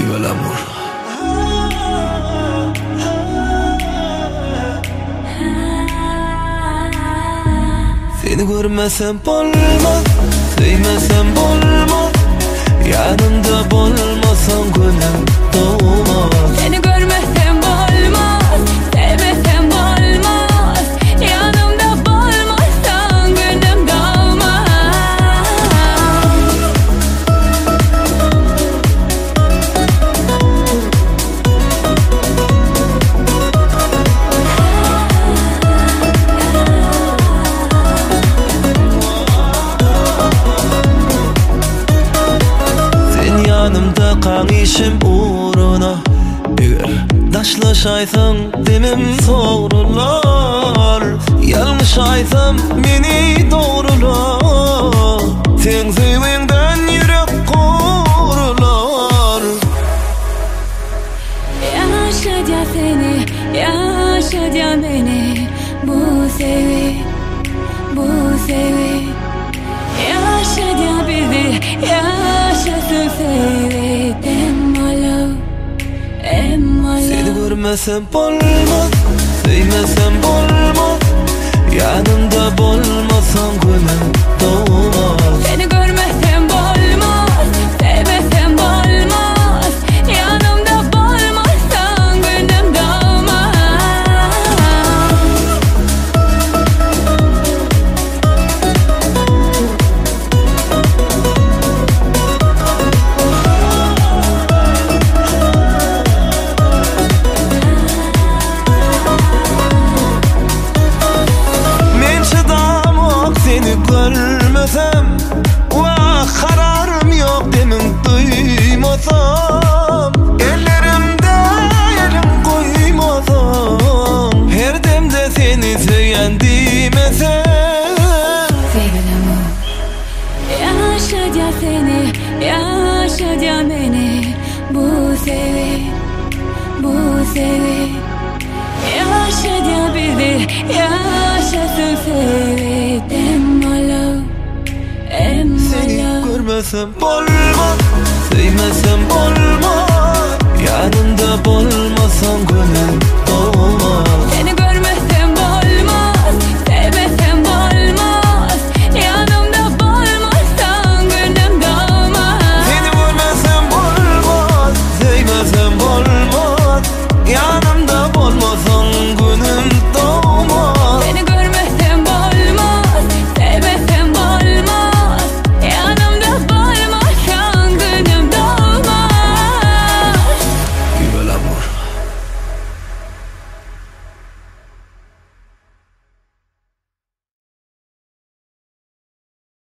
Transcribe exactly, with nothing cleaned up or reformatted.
viva el amor. Seni görmesem bolmaz, sevmesem bolmaz. Yanımda bolmasan gönlüm doğmaz. Seni görmesem bolmaz, sevmesem bolmaz. Yanımda bolmasan gönlüm doğmaz. Sen yanımda kan işim uğruna. Eğer daşlaşaysam demem sorular. Yanlış aysam beni doğrular. Sen sevmenden yürek korular. Yaşaca seni, yaşaca beni. Bu sevi, bu sevi. Yaşaca bizi, yaşasın sevi. Emmalo, emmalo. Seni görmesem bolmaz, sevmesem bolmaz. Yanımda bolmasan gönlüm doğmaz. Seni görmesem bolmaz, sevmesem bolmaz. Yanımda bolmazsan gönlüm doğmaz. Men çıdamak seni görmesem. Vah kararım yok demin duymasam. Ellerimde elim koymasam. Her demde seni sevyen demesem. Viva el amor. Yaşaca seni, yaşaca beni. Bu sevi, bu sevi. Yaşaca bizi, yaşasın sevi. Emmalo, Seni emmalo. görmesem bolmaz, sevmesem bolmaz. Yanımda bolmasan gönlüm